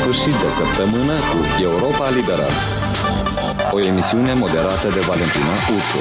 sfârșit de săptămână cu Europa Liberă. O emisiune moderată de Valentina Ursu.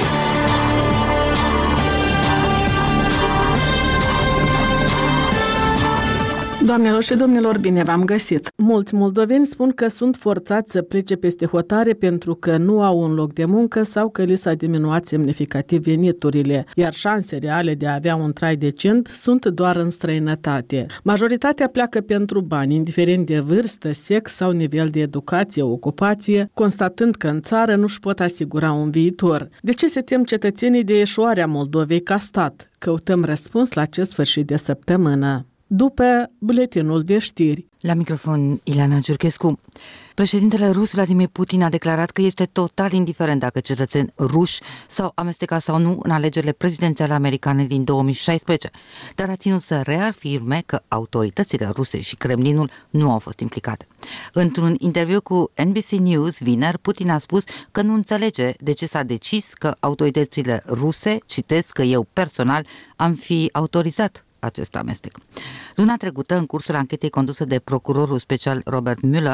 Doamnelor și domnilor, bine v-am găsit! Mulți moldoveni spun că sunt forțați să plece peste hotare pentru că nu au un loc de muncă sau că li s-a diminuat semnificativ veniturile, iar șanse reale de a avea un trai decent sunt doar în străinătate. Majoritatea pleacă pentru bani, indiferent de vârstă, sex sau nivel de educație, ocupație, constatând că în țară nu-și pot asigura un viitor. De ce se tem cetățenii de eșuarea Moldovei ca stat? Căutăm răspuns la acest sfârșit de săptămână. După buletinul de știri. La microfon, Ileana Giurchescu. Președintele rus Vladimir Putin a declarat că este total indiferent dacă cetățeni ruși s-au amestecat sau nu în alegerile prezidențiale americane din 2016, dar a ținut să reafirme că autoritățile ruse și Kremlinul nu au fost implicate. Într-un interviu cu NBC News vineri, Putin a spus că nu înțelege de ce s-a decis că autoritățile ruse, citesc că eu personal, am fi autorizat acest amestec. Luna trecută, în cursul anchetei condusă de procurorul special Robert Mueller,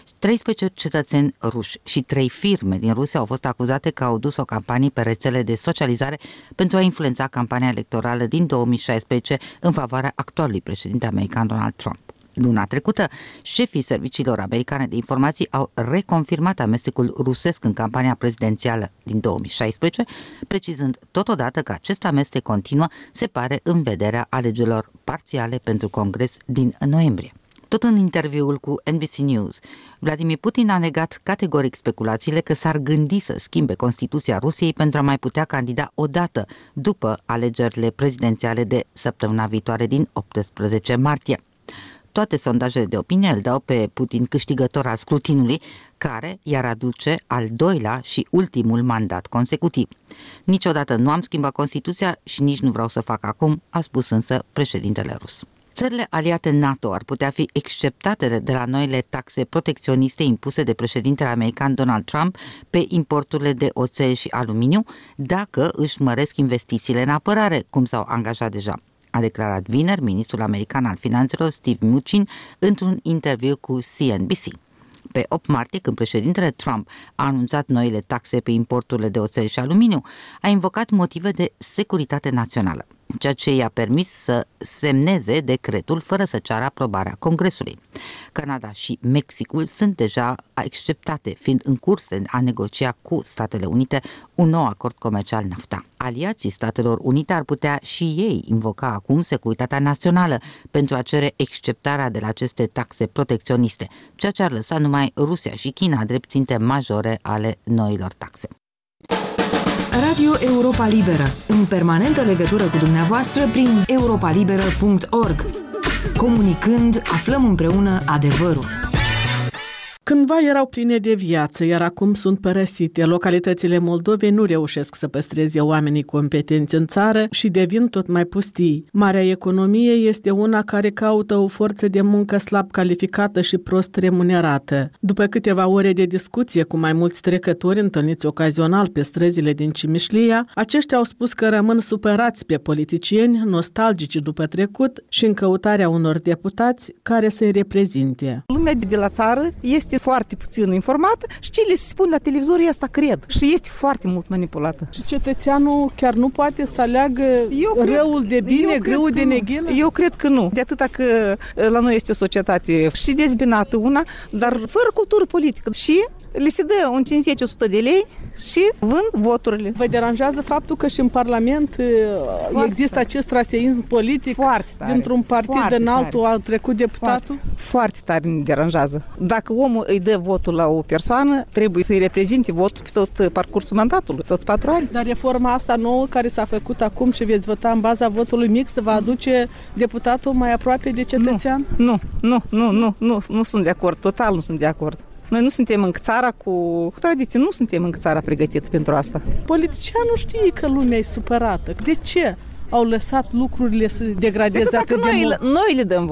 13 cetățeni ruși și 3 firme din Rusia au fost acuzate că au dus o campanie pe rețele de socializare pentru a influența campania electorală din 2016 în favoarea actualului președinte american Donald Trump. Luna trecută, șefii serviciilor americane de informații au reconfirmat amestecul rusesc în campania prezidențială din 2016, precizând totodată că acest amestec continuă, se pare, în vederea alegerilor parțiale pentru Congres din noiembrie. Tot în interviul cu NBC News, Vladimir Putin a negat categoric speculațiile că s-ar gândi să schimbe Constituția Rusiei pentru a mai putea candida odată după alegerile prezidențiale de săptămâna viitoare din 18 martie. Toate sondajele de opinie îl dau pe Putin câștigător al scrutinului, care i-ar aduce al doilea și ultimul mandat consecutiv. Niciodată nu am schimbat Constituția și nici nu vreau să fac acum, a spus însă președintele rus. Țările aliate NATO ar putea fi exceptate de la noile taxe protecționiste impuse de președintele american Donald Trump pe importurile de oțel și aluminiu dacă își măresc investițiile în apărare, cum s-au angajat deja, a declarat vineri ministrul american al finanțelor Steve Mnuchin într-un interviu cu CNBC. Pe 8 martie, când președintele Trump a anunțat noile taxe pe importurile de oțel și aluminiu, a invocat motive de securitate națională, ceea ce i-a permis să semneze decretul fără să ceară aprobarea Congresului. Canada și Mexicul sunt deja acceptate, fiind în curs de a negocia cu Statele Unite un nou acord comercial NAFTA. Aliații Statelor Unite ar putea și ei invoca acum securitatea națională pentru a cere exceptarea de la aceste taxe protecționiste, ceea ce ar lăsa numai Rusia și China drept ținte majore ale noilor taxe. Radio Europa Liberă, în permanentă legătură cu dumneavoastră prin europalibera.org. Comunicând, aflăm împreună adevărul. Cândva erau pline de viață, iar acum sunt părăsite. Localitățile Moldovei nu reușesc să păstreze oamenii competenți în țară și devin tot mai pustii. Marea economie este una care caută o forță de muncă slab calificată și prost remunerată. După câteva ore de discuție cu mai mulți trecători întâlniți ocazional pe străzile din Cimișlia, aceștia au spus că rămân supărați pe politicieni, nostalgici după trecut și în căutarea unor deputați care să-i reprezinte. Lumea de la țară este foarte puțin informată și ce le se spune la televizor, asta cred. Și este foarte mult manipulată. Și cetățeanul chiar nu poate să aleagă răul de bine, greul de neghină? Eu cred că nu. De atâta că la noi este o societate și dezbinată una, dar fără cultură politică. Și le se dă un 50-100 de lei și vând voturile. Vă deranjează faptul că și în Parlament există acest traseism politic? Dintr-un partid în altul a trecut deputatul? Foarte tare ne deranjează. Dacă omul îi dă votul la o persoană, trebuie să-i reprezinte votul pe tot parcursul mandatului, toți 4 ani. Dar reforma asta nouă care s-a făcut acum și veți vota în baza votului mixt va aduce deputatul mai aproape de cetățean? Nu sunt de acord, total nu sunt de acord. Noi nu suntem încă țara cu tradiție, nu suntem încă țara pregătită pentru asta. Politicianul știe că lumea e supărată. De ce au lăsat lucrurile să degradeze atât de mult? Noi le dăm voi.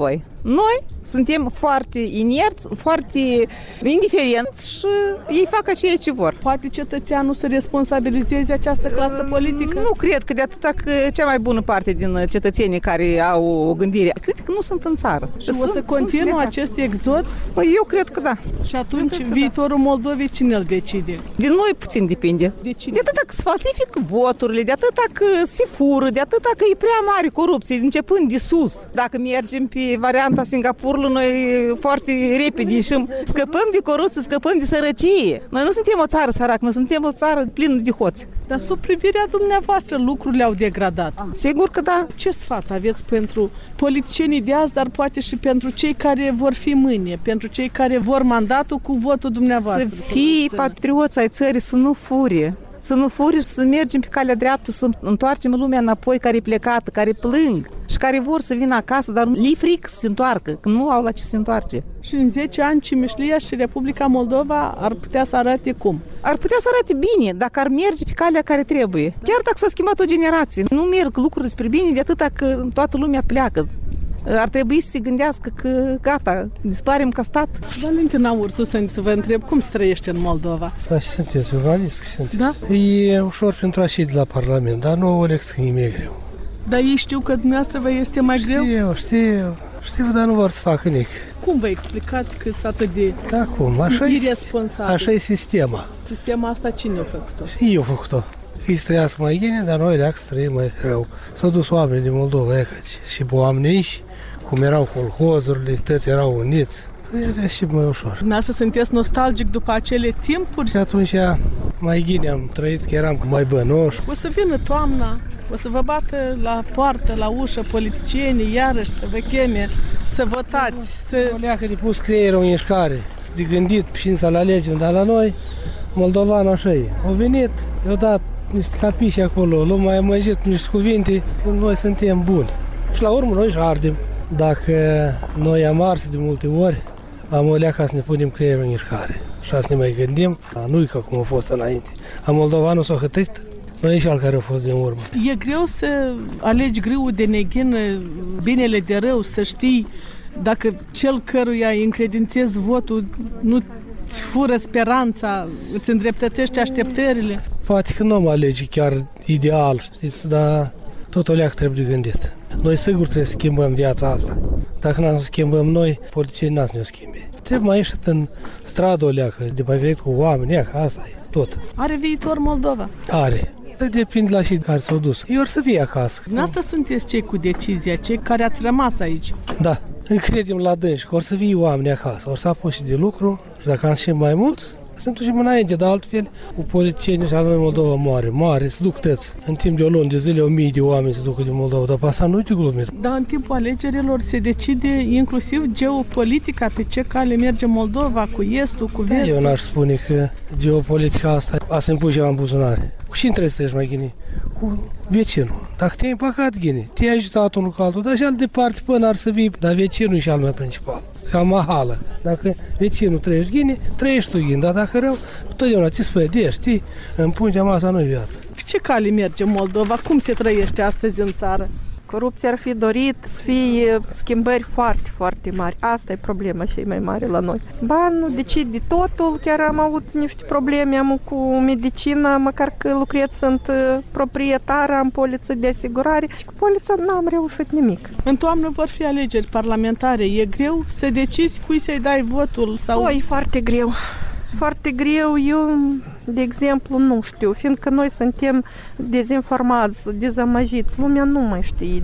Noi suntem foarte inerți, foarte indiferenți și ei fac ceea ce vor. Poate cetățeanul să responsabilizeze această clasă politică? Nu cred că de atâta că cea mai bună parte din cetățenii care au o gândire, cred că nu sunt în țară. Și o să continuă acest exod? Eu cred că da. Și atunci viitorul Moldovei cine îl decide? Din noi puțin depinde. De atâta că se falsifică voturile, de atâta că se fură, de atâta că e prea mare corupție, începând de sus. Dacă mergem pe varianta Singapurului, noi foarte repede ieșim. Scăpăm de corupție, scăpăm de sărăcie. Noi nu suntem o țară săracă, noi suntem o țară plină de hoți. Dar sub privirea dumneavoastră lucrurile au degradat. Sigur că da. Ce sfat aveți pentru politicienii de azi, dar poate și pentru cei care vor fi mâine, pentru cei care vor mandatul cu votul dumneavoastră? Să fii patrioți ai țării, să nu furi. Să nu furi, să mergem pe calea dreaptă, să întoarcem lumea înapoi care e plecată, care plâng și care vor să vină acasă, dar li frică să se întoarcă, că nu au la ce se întoarce. Și în 10 ani Cimișlia și Republica Moldova ar putea să arate cum? Ar putea să arate bine dacă ar merge pe calea care trebuie. Chiar dacă s-a schimbat o generație, nu merg lucrurile spre bine de atâta că toată lumea pleacă. Ar trebui să se gândească că gata, dispărem ca stat. Valentina Ursu, să vă întreb, cum se trăiește în Moldova? Da, și sunteți jurnalist, și sunteți. Da? E ușor pentru a ști de la Parlament, dar nu o lecție că e greu. Dar ei știu că dumneavoastră vă este mai greu? Știu, dar nu vor să facă nic. Cum vă explicați că sunt atât de irresponsabil? Așa e sistema. Sistema asta cine a făcut-o? Eu am făcut-o. Îi să trăiască mai bine, dar noi leac să trăim mai rău. S-au dus oamenii din Moldova, și oamenii aici, cum erau colhozurile, toți erau uniți. E și mai ușor. Dumneavoastră sunteți nostalgic după acele timpuri? Și atunci mai bine am trăit, că eram mai bănoși. O să vină toamna, o să vă bată la poartă, la ușă politicienii, iarăși să vă cheme, să votați. O leacă de pus creierul în mișcare, de gândit și să-l alegem, dar la noi, moldovan așa e. Au venit, i-au dat niște capiși acolo, lumea a măjit niște cuvinte, când noi suntem buni. Și la urmă noi și ardem. Dacă noi am ars de multe ori, am o leacă să ne punem creierul în mișcare. Și să ne mai gândim, nu-i ca cum a fost înainte. A moldovanul s-a hătrit, noi și al care a fost din urmă. E greu să alegi grâul de neghină, binele de rău, să știi dacă cel căruia îi încredințezi votul nu îți fură speranța, îți îndreptățește așteptările. Poate că nu mă alege chiar ideal, știți, dar tot o leacă trebuie de gândit. Noi sigur trebuie să schimbăm viața asta. Dacă nu schimbăm noi, politicienii n-ați ne-o schimbe. Trebuie mai ieșit în stradă o leacă, de mai greit cu oameni, asta e, tot. Are viitor Moldova? Are. Depinde la cei care s-au dus. Ei or să fie acasă. Dumneavoastră sunteți cei cu decizia, cei care ați rămas aici. Da, încredem la dânsi că or să fie oameni acasă, or să apuce de lucru și dacă am și mai mulți, să ne ducem înainte, dar altfel cu politicienii și al noi Moldova moare, se duc tăți. În timp de o lună de zile, 1000 de oameni se duc din Moldova, dar pe asta nu-i de glumit. Dar în timpul alegerilor se decide inclusiv geopolitica, pe ce cale merge Moldova, cu estul, cu vestul. Eu n-aș spune că geopolitica asta a să-mi pui ceva în buzunare. Cu cine trebuie să treci mai ghini? Cu vecinul. Dacă te-ai împăcat ghini, te-ai ajutat unul cu altul, dar și al departe până ar să vii, dar vecinul e și al mai principal. Ca mahală. Dacă vecinul trăiești ghini, trăiești tu ghini, dar dacă rău, totdeauna ți spădie, știi? Împunge masa nu-i viață. Pe ce cale merge Moldova? Cum se trăiește astăzi în țară? Corupția ar fi dorit să fie schimbări foarte, foarte mari. Asta e problema cea mai mare la noi. Ba, nu decide totul, chiar am avut niște probleme cu medicina, măcar că lucrez, sunt proprietară, am poliță de asigurare și cu polița n-am reușit nimic. În toamnă vor fi alegeri parlamentare. E greu să decizi cui să-i dai votul? Sau... E foarte greu. Foarte greu, eu, de exemplu, nu știu, fiindcă noi suntem dezinformați, dezamăgiți, lumea nu mai știe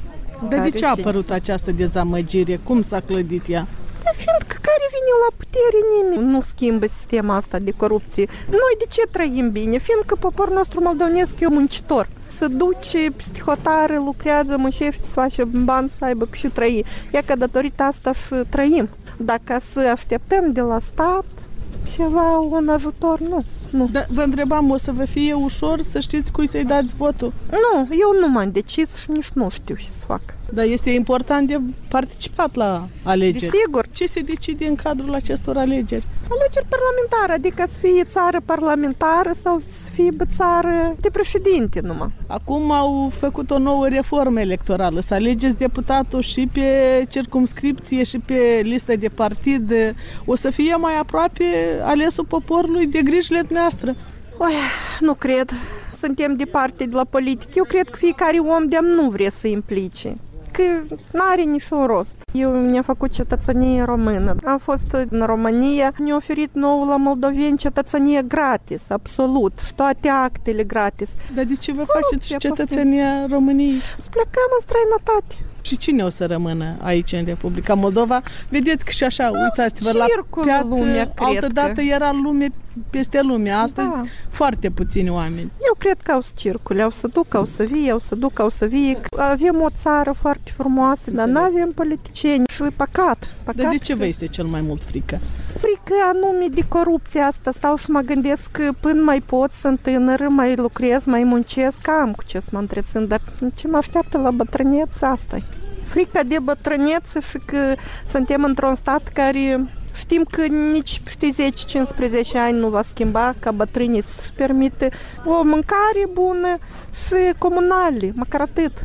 de ce a apărut această dezamăgire? Cum s-a clădit ea? Fiindcă care vine la putere, nimeni nu schimbă sistema asta de corupție. Noi de ce trăim bine? Fiindcă poporul nostru moldovnesc e muncitor. Se duce peste hotare, lucrează, muncește, să face bani, să aibă și trăi. Ia că datorită asta și trăim. Dacă să așteptăm de la stat ceva, un ajutor, nu. Nu. Dar vă întrebam, o să vă fie ușor să știți cui să-i dați votul? Nu, eu nu m-am decis și nici nu știu ce să fac. Dar este important de participat la alegeri. Desigur. Ce se decide în cadrul acestor alegeri? Alegeri parlamentare, adică să fie țară parlamentară sau să fie țară de președinte numai. Acum au făcut o nouă reformă electorală, să alegeți deputatul și pe circumscripție și pe listă de partid. O să fie mai aproape alesul poporului de grijile noastre? Nu cred. Suntem departe de la politică. Eu cred că fiecare om de-am nu vrea să implice. Că n-are niciun rost. Eu mi-am făcut cetățenie română. Am fost în România, ne-a oferit nouă la moldoveni cetățenie gratis, absolut, și toate actele gratis. Dar de ce vă faceți cetățenia României? Să plecăm în străinătate. Și cine o să rămână aici în Republica Moldova? Vedeți că și așa, uitați-vă la piață, lumea, altădată era lume peste lume, astăzi foarte puțini oameni. Eu cred că au să circule, au să duc, au să vie, Avem o țară foarte frumoasă, dar nu avem politicieni și păcat. Dar de ce vă este cel mai mult frică? Frică anume de corupția asta. Stau și mă gândesc că până mai pot, sunt tânără, mai lucrez, mai muncesc, am cu ce să mă întrețin, dar ce mă așteaptă la bătrâneță, asta-i. Frica de bătrâneță și că suntem într-un stat care știm că nici peste 10-15 ani nu va schimba, ca bătrânii să-și permite o mâncare bună și comunale, măcar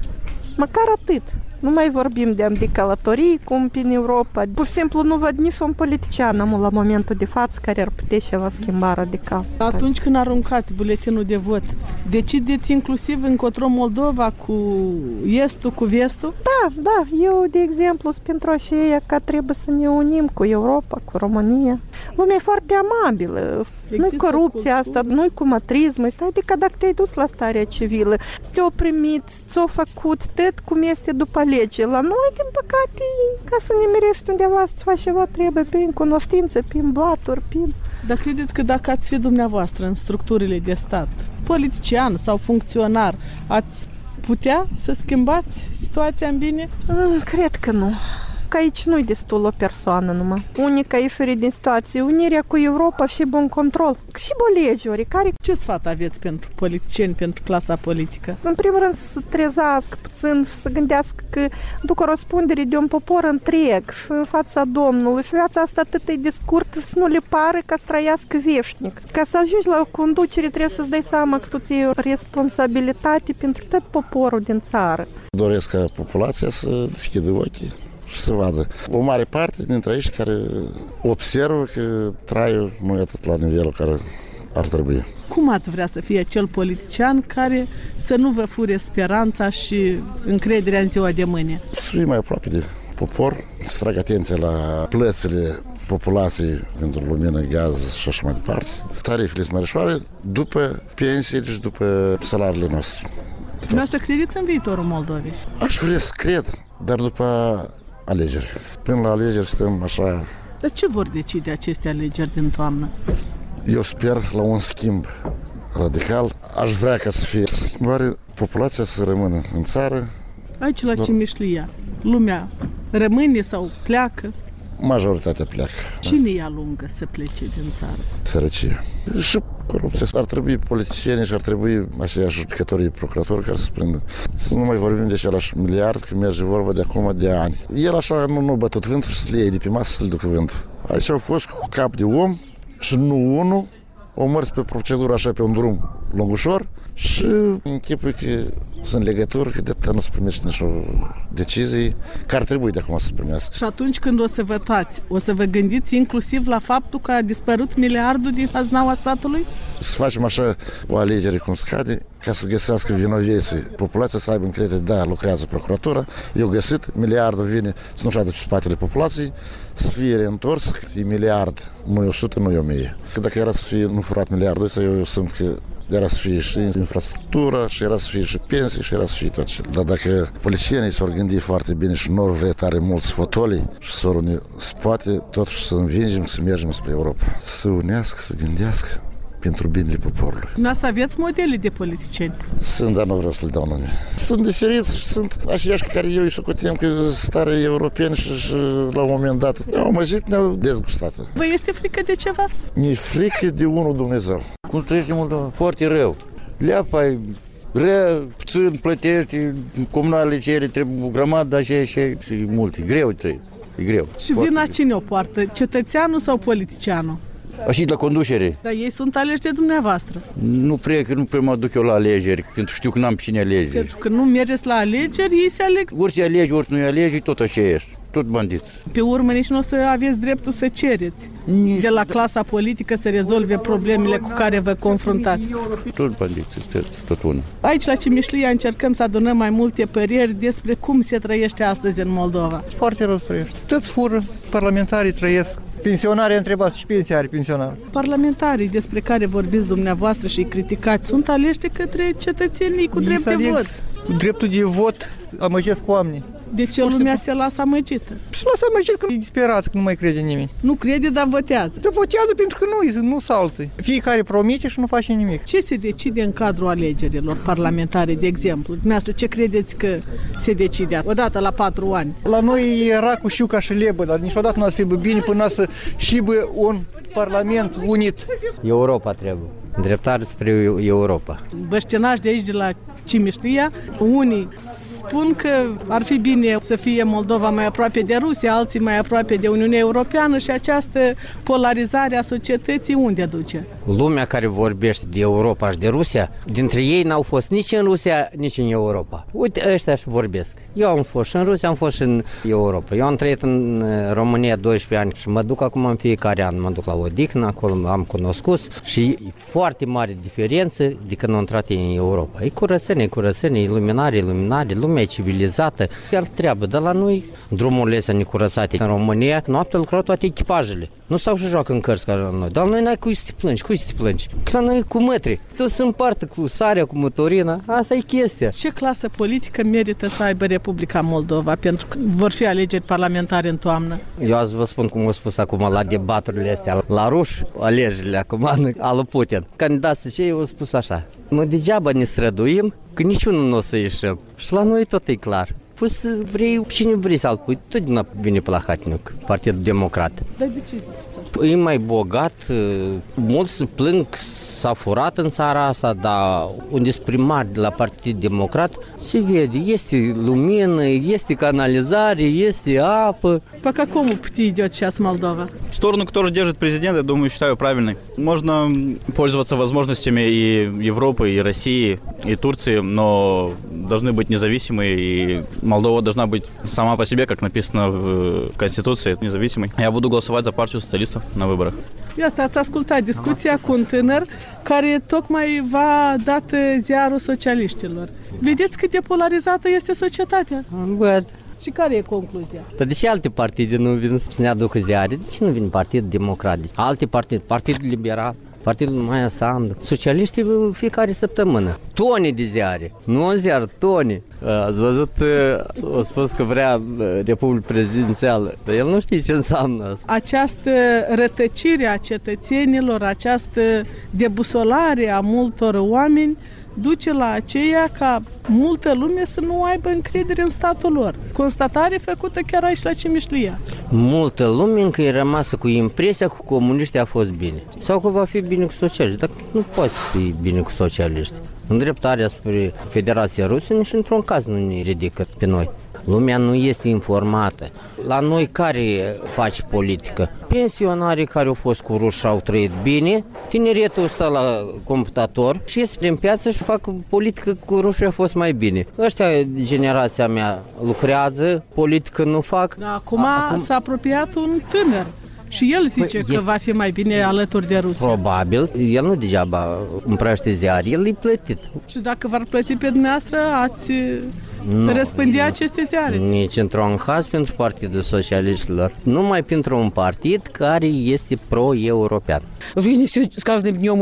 atât. Nu mai vorbim de călătorii, cum în Europa. Pur și simplu nu văd niciun politician la momentul de față care ar putea ceva schimba radical. Atunci când aruncați buletinul de vot, decideți inclusiv încotro Moldova cu estul, cu vestul? Da. Eu, de exemplu, sunt pentru aceea că trebuie să ne unim cu Europa, cu România. Lumea e foarte amabilă. Nu-i corupția asta, nu-i cumatrism. Adică dacă te-ai dus la starea civilă, ți-o primit, ți-o făcut, tot cum este după lege. La noi, din păcate, ca să ne mirești undeva să faci ceva, trebuie prin cunoștință, prin blaturi, prin... Dar credeți că dacă ați fi dumneavoastră în structurile de stat, politician sau funcționar, ați putea să schimbați situația în bine? Cred că nu. Că aici nu-i destul o persoană numai. Unica ieșire din situație, unirea cu Europa și bun control. Și lege oricare. Ce sfat aveți pentru politicieni, pentru clasa politică? În primul rând să trezească puțin și să gândească că duc o răspundere de un popor întreg și în fața Domnului și viața asta atât e de scurtă să nu le pare ca să trăiască veșnic. Ca să ajungi la o conducere trebuie să-ți dai seama că tu ți-ai o responsabilitate pentru tot poporul din țară. Doresc ca populația să deschidă ochii și să vadă. O mare parte dintre ei care observă că traiul nu e atât la nivelul care ar trebui. Cum ați vrea să fie acel politician care să nu vă fure speranța și încrederea în ziua de mâine? Să fie mai aproape de popor, să tragă atenție la plățile populației pentru lumină, gaz și așa mai departe. Tarifele sunt mărișoare după pensiile și după salariile noastre. Dumneavoastră credeți în viitorul Moldovei? Aș vrea să cred, dar după alegeri. Până la alegeri stăm așa. Dar ce vor decide aceste alegeri din toamnă? Eu sper la un schimb radical. Aș vrea ca să fie schimbare, populația să rămână în țară. Aici la Cimișlia, lumea rămâne sau pleacă? Majoritatea pleacă. Cine îi alungă să plece din țară? Sărăcie. Și corupția. Ar trebui politicieni și ar trebui aceiași judecătorii, procuratori care să prindă. Să nu mai vorbim de același miliard, că merge vorba de acum de ani. El așa nu bătut vântul și să le iei de pe masă să le ducă vântul. Aici au fost cu cap de om și nu unul, o mers pe procedură așa pe un drum lungușor și închipui că sunt legături, că de atâta nu se primește nici o decizie care trebuie de acum să se primească. Și atunci când o să votați, o să vă gândiți inclusiv la faptul că a dispărut miliardul din haznaua statului? Să facem așa o alegere cum scade, ca să găsească vinoveții. Populația să aibă încredere, da, lucrează procuratura, eu găsit, miliardul vine să nu șadă pe spatele populației, să fie reîntors, e miliard, nu e 100, nu e 1000. Că dacă era să fie nu furat miliardul ăsta, eu simt că era să fie și infrastructură, și era să fie și pensii, și era să fie tot ce. Dar dacă politicienii s-au gândit foarte bine și nu vrea tare mulți fotolii și s-au unit, se poate totuși să învingem, să mergem spre Europa. Să unească, să gândească pentru binele poporului. Dumneavoastră aveți modele de politicieni? Sunt, dar nu vreau să le dau nume. Sunt diferiți și sunt aceiași care eu îi socoteam că stare europeni și la un moment dat ne-au amăjit, ne-au dezgustat. Vă este frică de ceva? Mi-e frică de unul Dumnezeu. Cum trăiește Moldova? Foarte rău. Leapa rea, puțin plătești, comunale cere, trebuie o grămadă așa și mult. E greu trăi. E greu. Și vina cine o poartă? Cetățeanul sau politicianul? Și la conducere. Dar ei sunt aleși de dumneavoastră. Nu prea mă duc eu la alegeri, pentru că știu că n-am cine alege. Pentru că nu mergeți la alegeri, ei se aleg. Ori se alegi, ori nu alegi, tot așa ești. Tot bandiți. Pe urmă nici nu o să aveți dreptul să cereți de la clasa politică să rezolve problemele cu care vă confruntați. Tot bandiți, tot unul. Aici la Cimișlia încercăm să adunăm mai multe păreri despre cum se trăiește astăzi în Moldova. Foarte rău trăiește. Toți fură, parlamentarii trăiesc. Pensionarii întrebați și pensia are pensionar. Parlamentarii despre care vorbiți dumneavoastră și îi criticați sunt aleși de către cetățenii cu drept de vot. Cu dreptul de vot amăgesc oamenii. De ce lumea se lasă amăgită? Se lasă amăgită că e disperat, că nu mai crede nimeni. Nu crede, dar votează. Dar votează pentru că nu sunt alții. Fiecare promite și nu face nimic. Ce se decide în cadrul alegerilor parlamentare, de exemplu? Dumneavoastră, ce credeți că se decide odată la 4 ani? La noi era cu șiuca și lebă, dar niciodată nu a să fie bine până să șibă un parlament unit. Europa trebuie. Îndreptare spre Europa. Băștinași de aici, de la Cimișlia, unii spun că ar fi bine să fie Moldova mai aproape de Rusia, alții mai aproape de Uniunea Europeană și această polarizare a societății unde duce? Lumea care vorbește de Europa și de Rusia, dintre ei n-au fost nici în Rusia, nici în Europa. Uite, ăștia și vorbesc. Eu am fost și în Rusia, am fost și în Europa. Eu am trăit în România 12 ani și mă duc acum în fiecare an. Mă duc la odihnă, acolo am cunoscut și e foarte mare diferență de când am intrat în Europa. E curățenie, iluminare, lumea e civilizată. Iar treabă, dar la noi drumurile astea necurățate în România, noaptea lucrau toate echipajele. Nu stau și joacă în cărți ca la noi. Dar la noi n-ai cui să te plângi, Că la noi e cu mătri. Tot se împarte cu sarea, cu motorina. Asta e chestia. Ce clasă politică merită să aibă Republica Moldova? Pentru că vor fi alegeri parlamentare în toamnă. Eu azi vă spun cum au spus acum la debaturile astea. La ruși, alegerile acum, al Putin. Candidații cei au spus așa. Noi degeaba ne străduim, că niciunul nu o să ieșim. Și la noi tot e clar. Păi să vrei, cine vrei să-l pui, tot din vine pe la Hatniuc, Partidul Democrat. Dar de ce zici? E mai bogat, mulți se plâng că s-a furat în țara asta, dar unde sunt primari de la Partidul Democrat, se vede, este lumină, este canalizare, este apă. По какому пути идет сейчас Молдова? В сторону, которую держит президент, я думаю, считаю правильной. Можно пользоваться возможностями и Европы, и России, и Турции, но должны быть независимые, и Молдова должна быть сама по себе, как написано в Конституции, независимой. Я буду голосовать за партию социалистов на выборах. Iată, ați ascultat discuția cu un tânăr care tocmai v-a dat ziarul socialiștilor. Vedeți cât de polarizată este societatea? Bă. Și care e concluzia? Dar de ce alte partide nu vin să ne aducă ziare? De ce nu vin Partidul Democrat? Alte partide, Partidul Liberal, Partidul Maia Sandu, socialiștii fiecare săptămână. Tone de ziare, nu un ziar, tone. Ați văzut, a spus că vrea Republică Prezidențială, dar el nu știe ce înseamnă asta. Această rătăcire a cetățenilor, această debusolare a multor oameni duce la aceea ca multă lume să nu aibă încredere în statul lor. Constatare făcută chiar aici la Cimișlia. Multă lume încă e rămasă cu impresia că cu comuniștii a fost bine. Sau că va fi bine cu socialiști. Dar nu poate fi bine cu socialiști. Îndreptarea spre Federația Rusă nici într-un caz nu ne ridică pe noi. Lumea nu este informată. La noi care face politică? Pensionarii care au fost cu ruși au trăit bine, tineretul stă la computator și ies prin piață și fac politică cu ruși a fost mai bine. Ăștia, generația mea, lucrează, politică nu fac. Da, acum s-a apropiat un tânăr. Și el zice că va fi mai bine alături de Rusia. Probabil. El nu degeaba împrăște ziar, el e plătit. Și dacă v-ar plăti pe dumneavoastră, ați răspândea aceste ziare? Nici într-un caz pentru Partidul Socialiștilor. Numai pentru un partid care este pro-european. В жизни все с каждым днем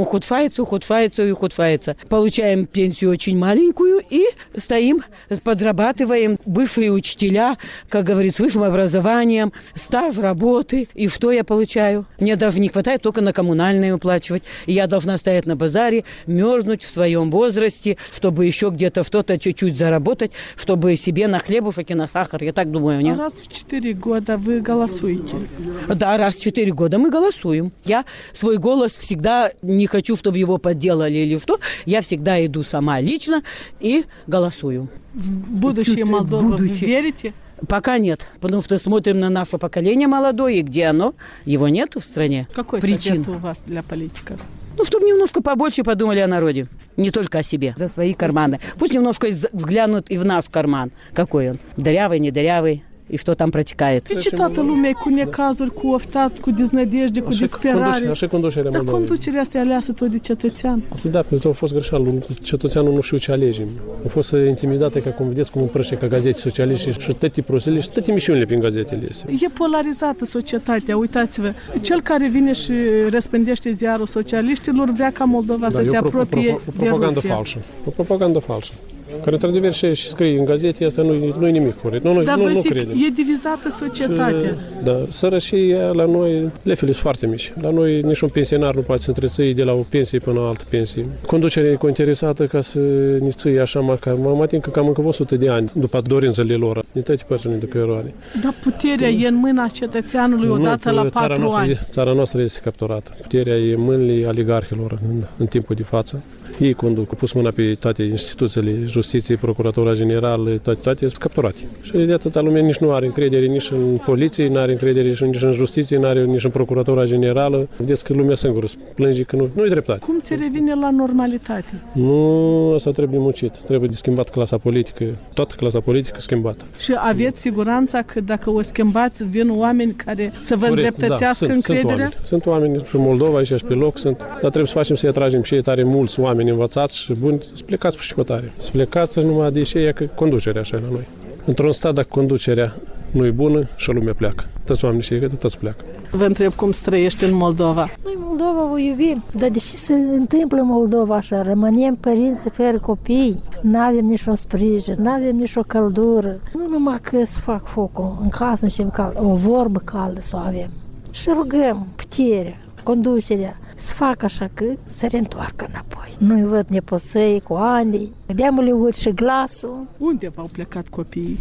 ухудшается. Получаем пенсию очень маленькую и стоим, подрабатываем. Бывшие учителя, как говорится, с высшим образованием, стаж работы. И что я получаю? Мне даже не хватает только на коммунальные уплачивать. И я должна стоять на базаре, мерзнуть в своем возрасте, чтобы еще где-то что-то чуть-чуть заработать, чтобы себе на хлебушек и на сахар. Я так думаю, нет? Раз в 4 года вы голосуете? Да, раз в 4 года мы голосуем. Я свой голос всегда не хочу, чтобы его подделали или что. Я всегда иду сама лично и голосую. Будущее Молдовы вы верите? Пока нет, потому что смотрим на наше поколение молодое, и где оно? Его нет в стране. Какой причин совет у вас для политиков? Чтобы немножко побольше подумали о народе, не только о себе, за свои карманы. Пусть немножко взглянут и в наш карман, какой он, дырявый, не дырявый. И что там протекает. De ce toată lumea e cu necazuri, cu oftat, cu deznădejde, cu disperare? Așa conducerea Dar conducerea asta e aleasă tot de cetățean. Da, pentru că a fost greșeală. Cetățeanul nu știu ce alege. A fost intimidată, ca cum vedeți, cum împrăște ca gazete socialiste și toate prosele și toate emisiunile prin gazetele astea. E polarizată societatea, uitați-vă. Cel care vine și răspândește ziarul socialiștilor vrea ca Moldova să se apropie de Rusia. O propagandă falsă. Care într-adevăr și scrie în gazete, asta nu e nimic corect. Nu credem. E divizată societatea. Da, sărășia la noi, lefele sunt foarte mici. La noi niciun pensionar nu poate să întrețăi de la o pensie până la altă pensie. Conducerea e interesată ca să ne țăie așa măcar, mă ating că cam încă 100 de ani după dorințele lor. De toate părțile de căroare. Dar puterea e în mâna cetățeanului odată la 4 ani. Țara noastră este capturată. Puterea e în mâinile oligarhilor în timpul de față. Ei conduc, au pus mâna pe toate instituțiile, justiție, procuratura generală, toate sunt capturate. Și de atâta lume nici nu are încredere nici în poliție, nu are încredere nici în justiție, nu are nici în procuratura generală. Vedeți că lumea singură plânge că nu e dreptate. Cum se revine la normalitate? Nu, asta trebuie muncit. Trebuie de schimbat clasa politică, toată clasa politică schimbată. Și aveți siguranța că dacă o schimbați, vin oameni care să vă îndreptățească încrederea? Sunt oameni și în Moldova, aici și pe loc sunt, dar trebuie să facem să-i atragem și tare mulți oameni învățați și buni, să plecați pe școtare. Să plecați numai de aceea că conducerea așa la noi. Într-un stat, dacă conducerea nu e bună, și lumea pleacă. Toți oamenii și ei, toți pleacă. Vă întreb cum se trăiește în Moldova. Noi Moldova o iubim, dar de ce se întâmplă în Moldova așa? Rămânem părinți fără copii, n-avem niciun sprijin, n-avem nicio căldură. Nu numai că să fac focul în casă, încep cald, o vorbă caldă să o avem. Și rugăm puterea, conducerea, să facă așa că să reîntoarcă înapoi. Nu-i văd nepoței cu ani, de-amule uit și glasul. Unde v-au plecat copiii?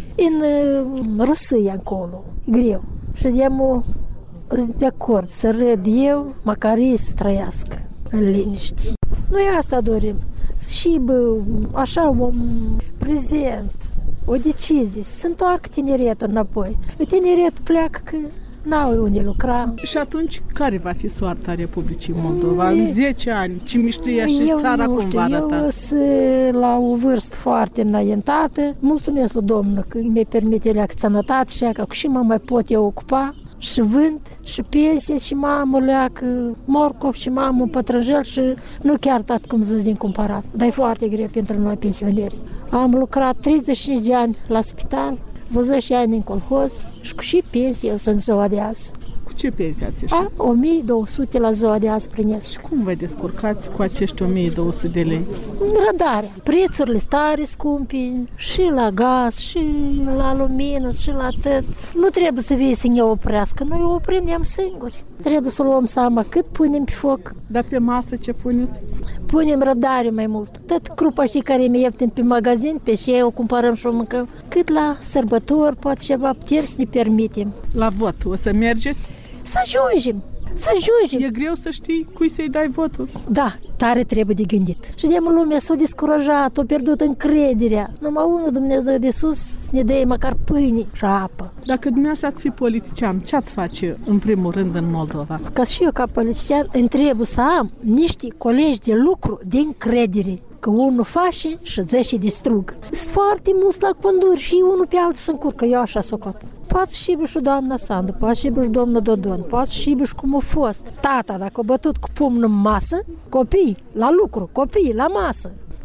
În Rusia încolo, greu. Și de-amul de acord să râd eu, măcar ei să trăiască în liniște. Noi asta dorim, să și așa un prezent, o decizie, să se întoarcă tineretul înapoi. Tineretul pleacă că n-au unde lucra. Și atunci, care va fi soarta Republicii Moldova? În 10 ani, Cimiștria și țara cum va arăta? Eu sunt la o vârstă foarte înaintată. Mulțumesc lui Domnul că mi-a permite leacă sănătate și că și mă mai pot eu ocupa. Și vând, și pensie, și mamă leacă morcov, și mamă pătrăjel și nu chiar tot cum zic din cumpărat. Dar e foarte greu pentru noi pensioneri. Am lucrat 35 de ani la spital, 20 ani în colhoz și pensie eu sunt ziua de azi. Cu ce pensie ați ieșit? 1200 la ziua de azi primesc. Și cum vă descurcați cu acești 1200 de lei? Rădarea. Prețurile stare scumpi, și la gaz, și la lumină, și la tot. Nu trebuie să vii să ne oprească, noi o oprim ne-am singuri. Trebuie să luăm seama cât punem pe foc. Dar pe masă ce puneți? Punem răbdare mai mult. Tot crupa și care e ieftin pe magazin, pe și o cumpărăm și o mâncăm. Cât la sărbători, poate ceva putem să ne permitem. La vot o să mergeți? Să ajungem! Să ajungem! E greu să știi cui să-i dai votul. Da, tare trebuie de gândit. Și de lumea s-a descurajat, a pierdut încrederea. Numai unul Dumnezeu de sus să ne dea măcar pâine și apă. Dacă dumneavoastră ați fi politician, ce ați face în primul rând în Moldova? Ca și eu ca politician, îmi trebuie să am niște colegi de lucru de încredere. Că unul face și 10 distrug. Sunt foarte mulți la conduri și unul pe altul se încurcă, eu așa socot. Poate și și doamna Sandu, poate și domnul Dodon, poate și cum a fost. Tata, dacă a bătut cu pumnul în masă, copii la lucru, copii la masă.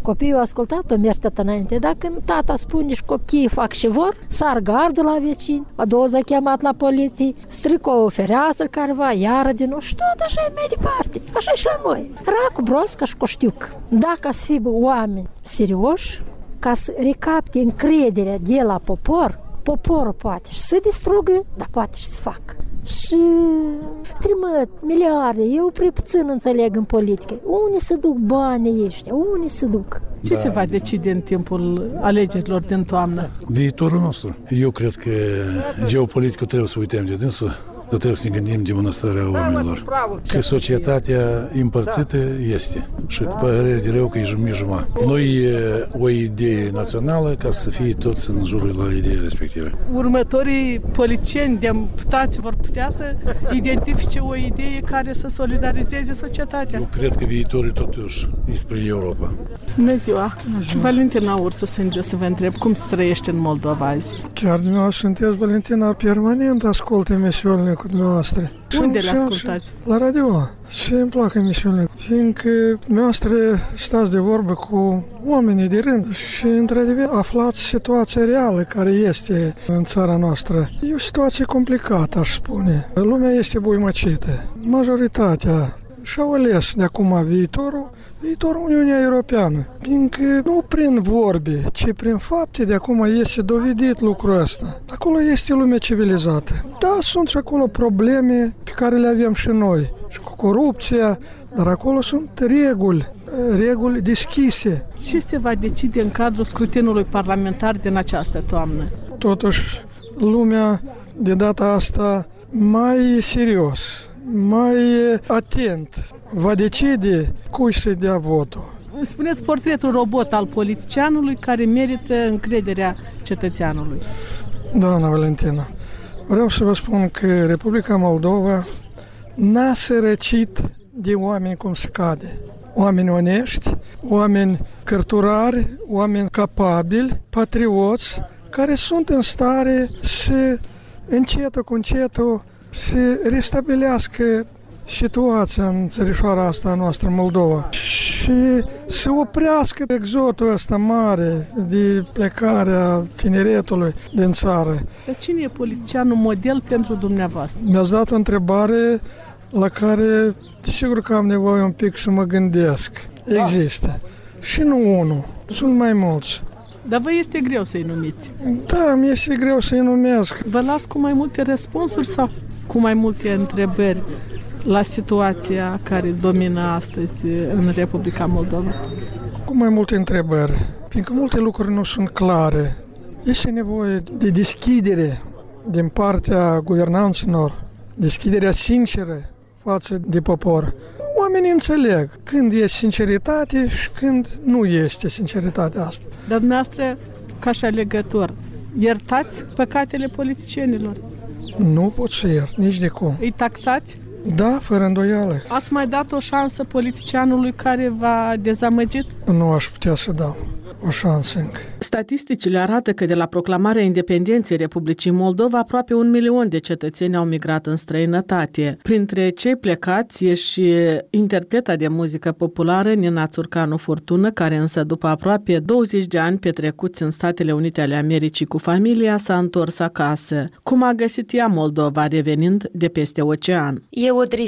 Copiii au ascultat-o, merg tot înainte. Dacă tata spune și copiii fac și vor, sar gardul la vecini, a doua zi a chemat la poliție, strică o fereastră careva, iară din nou și tot așa e mai departe. Așa e și la noi. Racu, broasca și coștiuc. Dacă să fie oameni serioși, ca să recapte încrederea de la popor, poporul poate și să distrugă, dar poate și să facă. Și trimăt miliarde, eu prea puțin înțeleg în politică. Unde se duc banii ăștia? Unde se duc? Ce se va decide în timpul alegerilor din toamnă? Viitorul nostru. Eu cred că geopoliticul trebuie să uităm de dânsul, dar trebuie să ne gândim de bunăstarea oamenilor. Că societatea împărțită este și cu părere de rău că e jumătate. Noi o idee națională ca să fie toți în jurul la ideea respectivă. Următorii politicieni, deputați vor putea să identifice o idee care să solidarizeze societatea. Eu cred că viitorul totuși e spre Europa. Bună ziua! Valentina Ursu, sunt eu să vă întreb cum se trăiește în Moldova azi? Chiar dumneavoastră sunteți, Valentina, permanent ascult emisiunile cu dumneavoastră. Unde le ascultați? La radio. Și îmi plac emisiunile, fiindcă dumneavoastră stați de vorbă cu oamenii de rând și, într-adevăr, aflați situația reală care este în țara noastră. E o situație complicată, aș spune. Lumea este buimăcită. Majoritatea și-au ales de acum viitorul Uniunea Europeană. Fiindcă nu prin vorbe, ci prin fapte de acum este dovedit lucrul ăsta. Acolo este lumea civilizată. Da, sunt și acolo probleme pe care le avem și noi. Și cu corupția, dar acolo sunt reguli deschise. Ce se va decide în cadrul scrutinului parlamentar din această toamnă? Totuși, lumea de data asta mai serios, mai atent, va decide cui să dea votul. Spuneți portretul robot al politicianului care merită încrederea cetățeanului. Doamna Valentina, vreau să vă spun că Republica Moldova n-a sărăcit de oameni cum se cade. Oameni onești, oameni cărturari, oameni capabili, patrioți, care sunt în stare să încetul cu încetul să restabilească situația în țărișoara asta noastră, Moldova, și să oprească exodul ăsta mare de plecarea tineretului din țară. Dar cine e politicianul model pentru dumneavoastră? Mi-ați dat o întrebare la care, desigur că am nevoie un pic să mă gândesc. Există. Și nu unul, sunt mai mulți. Dar vă este greu să-i numiți? Da, mi este greu să-i numesc. Vă las cu mai multe răspunsuri sau cu mai multe întrebări la situația care domină astăzi în Republica Moldova? Cu mai multe întrebări, fiindcă multe lucruri nu sunt clare. Este nevoie de deschidere din partea guvernanților, deschiderea sinceră față de popor. Oamenii înțeleg când este sinceritate și când nu este sinceritatea asta. Dar dumneavoastră, ca și alegător, iertați păcatele politicienilor? Nu pot să iert, nici de cum. Îi taxați? Da, fără îndoială. Ați mai dat o șansă politicianului care v-a dezamăgit? Nu aș putea să dau o șansă încă. Statisticile arată că de la proclamarea independenței Republicii Moldova, aproape 1 milion de cetățeni au migrat în străinătate. Printre cei plecați e și interpreta de muzică populară Nina Țurcanu Furtună, care însă după aproape 20 de ani petrecuți în Statele Unite ale Americii cu familia, s-a întors acasă. Cum a găsit ea Moldova revenind de peste ocean? E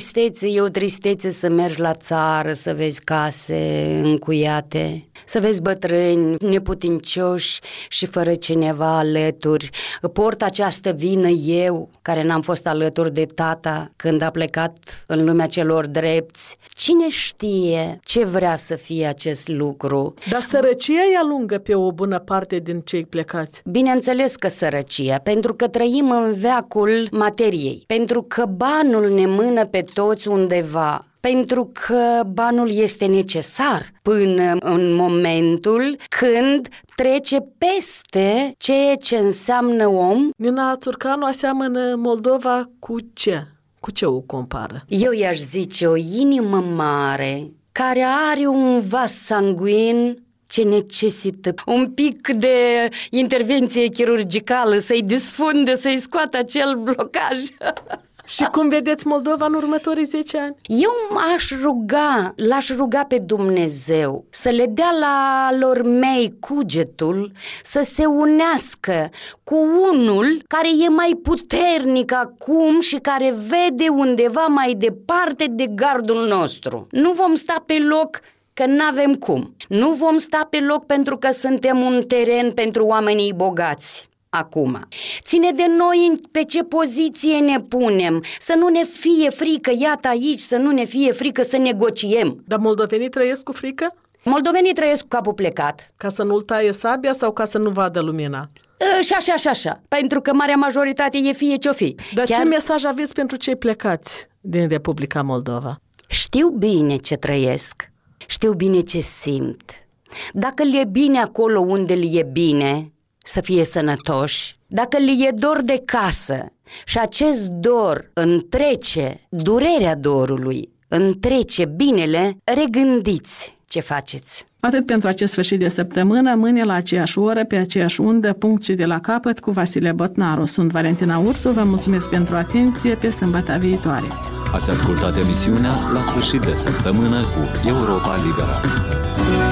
o tristețe să mergi la țară, să vezi case încuiate, să vezi bătrâni neputincioși și fără cineva alături. Port această vină eu, care n-am fost alături de tata când a plecat în lumea celor drepți. Cine știe ce vrea să fie acest lucru? Dar sărăcia îi alungă pe o bună parte din cei plecați. Bineînțeles că sărăcia, pentru că trăim în veacul materiei, pentru că banul ne mână pe toți undeva, pentru că banul este necesar până în momentul când trece peste ceea ce înseamnă om. Nina Țurcanu aseamănă Moldova cu ce? Cu ce o compară? Eu i-aș zice o inimă mare care are un vas sanguin ce necesită un pic de intervenție chirurgicală să-i disfunde, să-i scoată acel blocaj. Și cum vedeți Moldova în următorii 10 ani? Eu l-aș ruga pe Dumnezeu să le dea la lor mei cugetul să se unească cu unul care e mai puternic acum și care vede undeva mai departe de gardul nostru. Nu vom sta pe loc că n-avem cum. Nu vom sta pe loc pentru că suntem un teren pentru oamenii bogați. Acum, ține de noi pe ce poziție ne punem, să nu ne fie frică, iată aici, să nu ne fie frică să negociem. Dar moldovenii trăiesc cu frică? Moldovenii trăiesc cu capul plecat. Ca să nu-l taie sabia sau ca să nu vadă lumina? Și așa, pentru că marea majoritate e fie ce-o fi. Dar ce mesaj aveți pentru cei plecați din Republica Moldova? Știu bine ce trăiesc, știu bine ce simt. Dacă le e bine acolo unde le e bine, să fie sănătoși. Dacă le e dor de casă și acest dor întrece durerea dorului, întrece binele, regândiți ce faceți. Atât pentru acest sfârșit de săptămână, mâine la aceeași oră, pe aceeași undă, punct și de la capăt cu Vasile Botnaru. Sunt Valentina Ursu, vă mulțumesc pentru atenție, pe sâmbătă viitoare. Ați ascultat emisiunea La sfârșit de săptămână cu Europa Liberă.